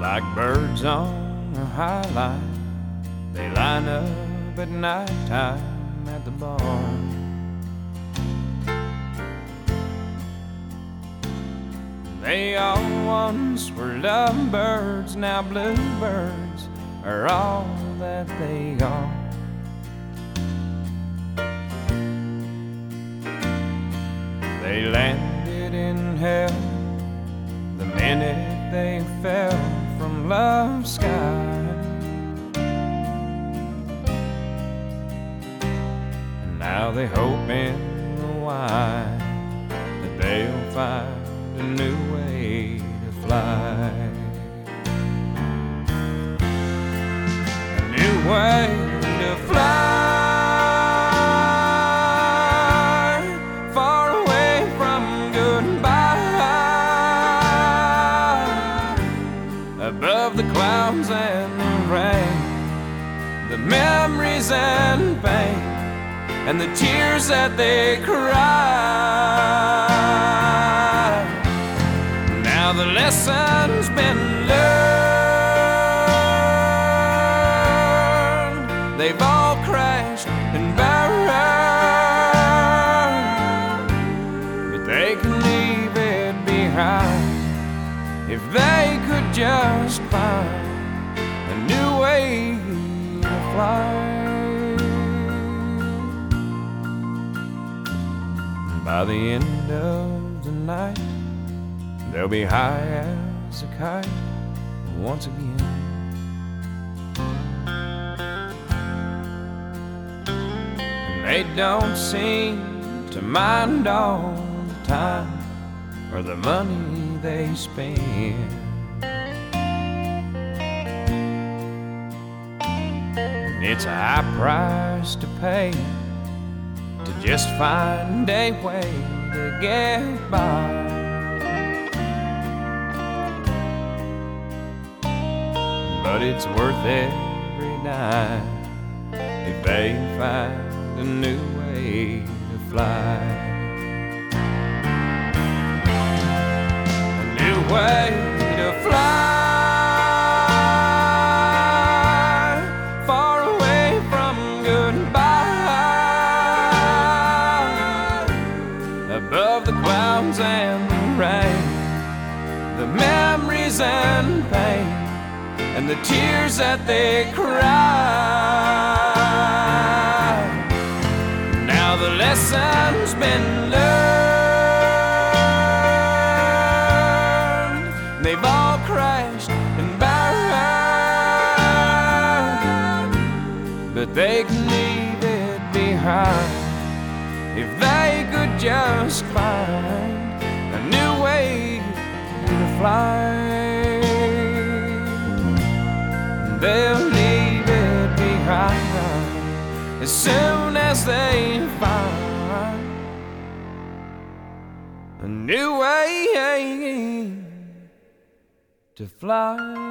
Like birds on a high line, they line up at night time at the barn. They all once were lovebirds, now bluebirds are all that they are. They landed in hell the minute they fell from love's sky. And now they hope in the wine that they'll find a new way to fly. A new way to fly. Above the clouds and the rain, the memories and pain, and the tears that they cry. Now the lesson's been learned. They've all crashed and burned, but they can leave it behind if they could just find a new way to fly. And by the end of the night, they'll be high as a kite once again. And they don't seem to mind all the time or the money they spend. And it's a high price to pay to just find a way to get by. But it's worth every dime if they find a new way to fly. Way to fly, far away from goodbye. Above the clouds and the rain, the memories and pain, and the tears that they cry. Now the lesson's been learned. They've all crashed and burned, but they can leave it behind if they could just find a new way to fly. They'll leave it behind as soon as they find a new way to fly.